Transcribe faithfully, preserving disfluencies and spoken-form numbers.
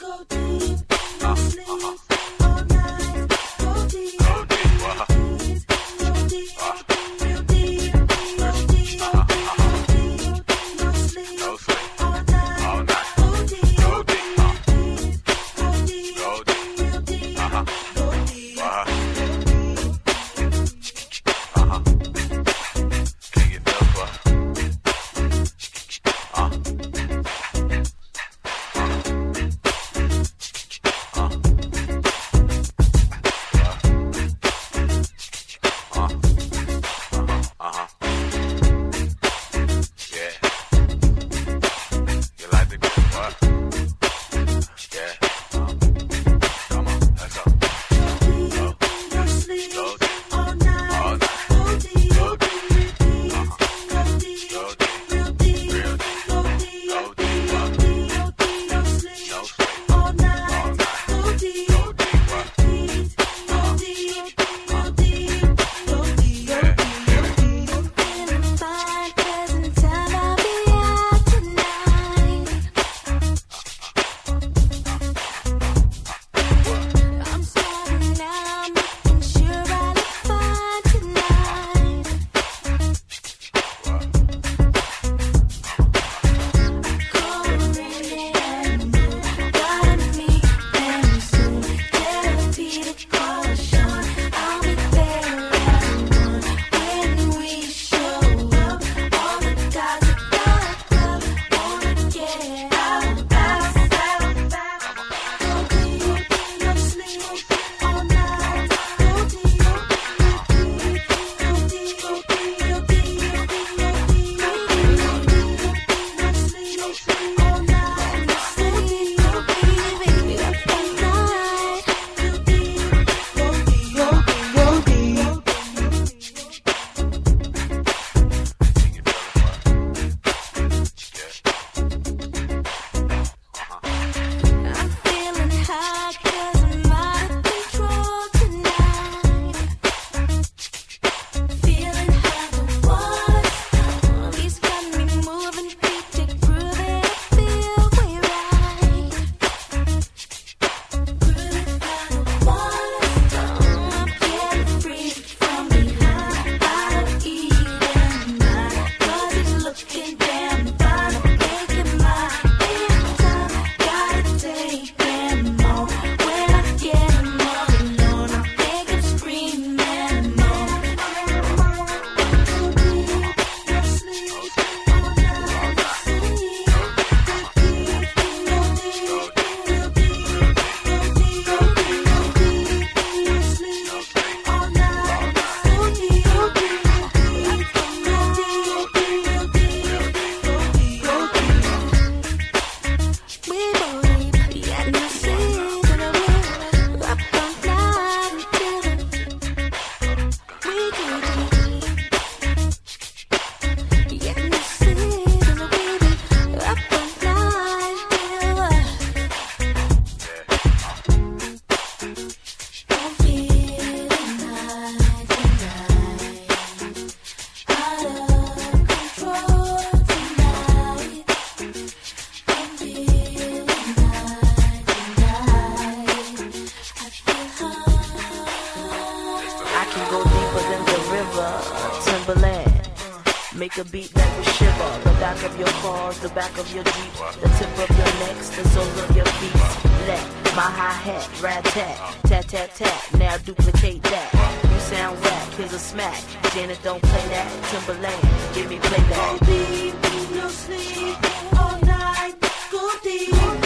Make a beat that will shiver the back of your cars, the back of your Jeeps, the tip of your necks, the soles of your feet. Let my hi-hat, rat-tat, tat-tat-tat, now duplicate that. You sound whack, here's a smack. Janet, don't play that. Timberland, give me play that. Go deep, no sleep, all night, go deep.